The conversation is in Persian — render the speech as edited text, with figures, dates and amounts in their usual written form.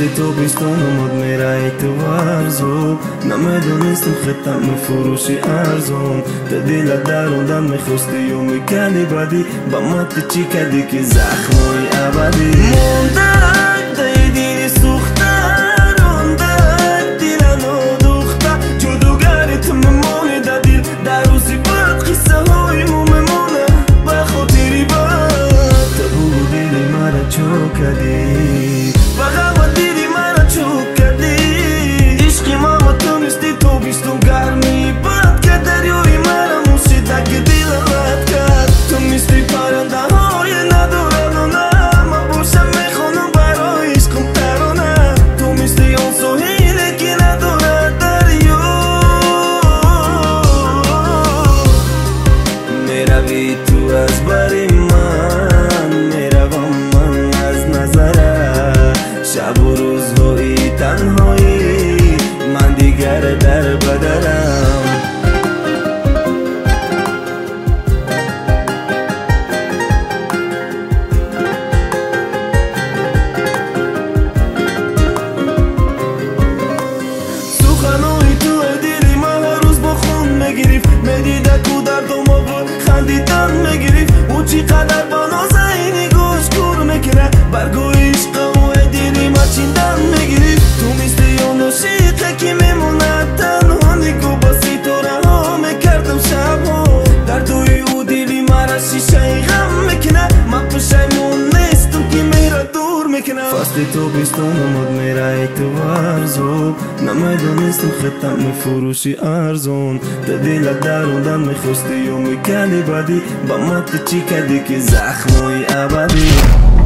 فصل تابستان اومد میرای تو ورزو نمیدونستم خطم میفروشی ارزون تا دلت دروندم میخواستی و میکنی بدی با مت چی کردی که زخمای ابدی موندک دیدی سوختن روندک دلنو دوخته جدوگریت میمونه در دل در روزی بعد قصه های مو میمونه به خاطری بعد تو بودی مرا چو کردی فقط دیدی مرا چو کردی عشقی ماما تو نیستی تو بیستون گرمی بعد که دریوی مرا موسیده که دیلم رد کرد تو نیستی پرنده های ندارن و نه ما باشم میخونم برای عشقم ترانه تو نیستی اون سوهیلی که نداره دریا میروی تو از بری من میروم من از نظره شب و روزهای تنهایی من دیگر در بدرم سخنهای تو دیدی من هر روز با خون میگریف میدیده کو دردم و خندیدن میگریف او چی قدر با نازنینی گوش کور میکنه برگوی عشق و دیدی ما چیندن میگریف تو میستی اون شیقه که میمونه تنها نگو باسی تو رها میکردم شبها در دوی او دیدی مرا شیشه غم میکنه من پشیمون نیستم که میره دور میکنه فصل تابستان اومد میرای تو ورزو نمیدونستم خطم میفروشی ارزون تا دلت دروندم میخواستی و میکنی بدی با مت چی کردی که زخمای ابدی